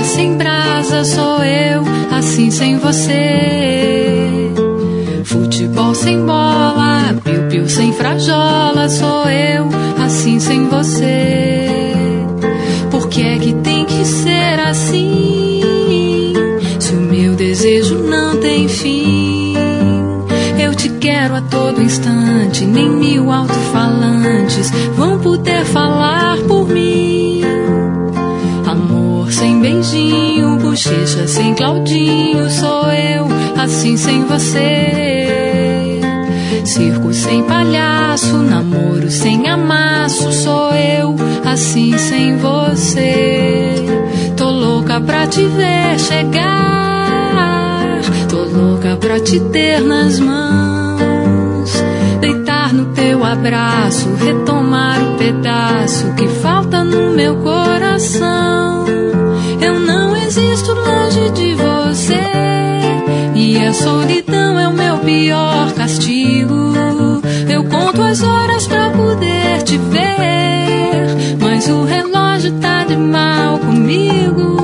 sem brasa sou eu, assim sem você. Futebol sem bola, piu-piu sem frajola sou eu, assim sem você. Por que é que tem que ser assim? Se o meu desejo não tem fim. Eu te quero a todo instante, nem 1000 alto-falantes vão poder falar por mim. Amor sem beijinho, bochecha sem Claudinho sou eu, assim sem você. Circo sem palhaço, namoro sem amasso sou eu, assim sem você. Tô louca pra te ver chegar, tô louca pra te ter nas mãos, deitar no teu abraço, retomar o pedaço que falta no meu coração. Eu não existo longe de você, e a solidão é o meu pior castigo. Eu conto as horas pra poder te ver, mas o relógio tá de mal comigo.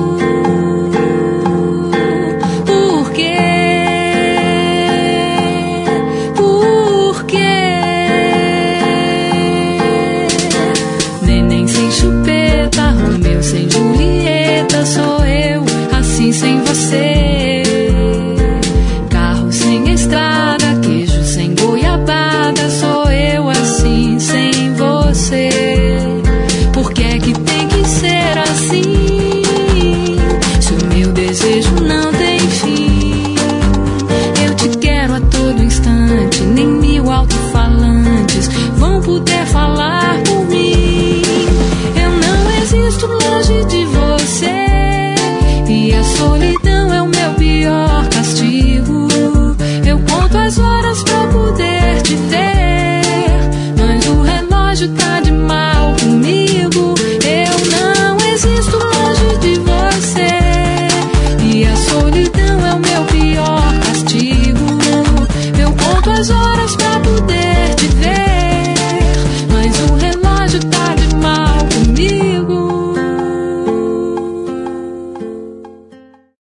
Por quê? Por quê? Neném sem chupeta, Romeu sem Julieta sou eu, assim sem você. Carro sem estrada, queijo sem goiabada sou eu, assim sem você.